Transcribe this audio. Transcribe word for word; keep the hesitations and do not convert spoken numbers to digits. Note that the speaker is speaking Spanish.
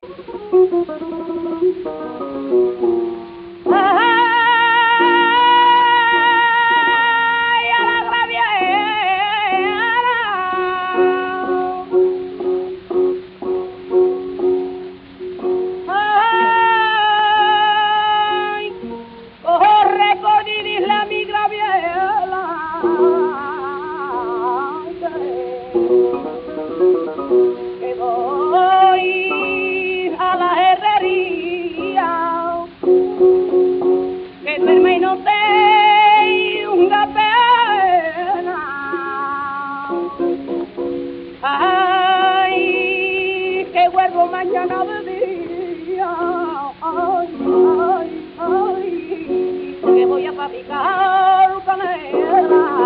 Que voy a la herrería, que duerme y no tenga pena. Ay, que vuelvo mañana de día. Ay, ay, ay, que voy a fabricar canela.